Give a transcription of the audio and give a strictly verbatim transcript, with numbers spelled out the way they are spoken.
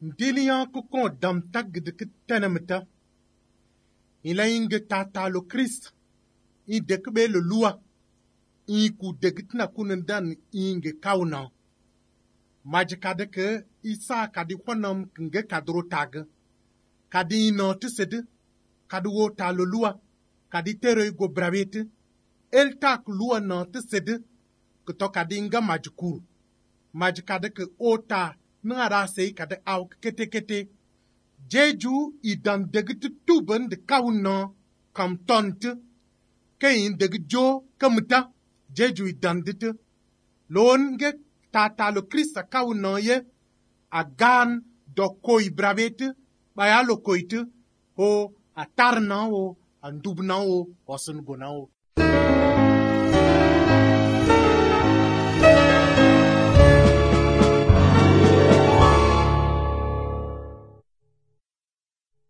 Ndiliyan ku kon dam tagd ki tenemta. Ila inge tata lo Christ. I dekbe lo lua. I ku degitna kunendan inge kauna. Majikade ke isa kadi kwanam kinge kadro tag. Kadi ino tisede. Kadi wo talo lua. Kadi tere go bravete. El tak lua na tisede. Kuto kadi inga majikuru. Majikade ke ota ngara sei kade au kete kete. Jeju idan degit tuben de kauna kam tonte. Kein degit jo kamuta. Jeju idan dite. Longe tata lo Christa kauna ye. Agan do koi bravete. Baya lo koite. Ho atarna o andubna o osun gona o.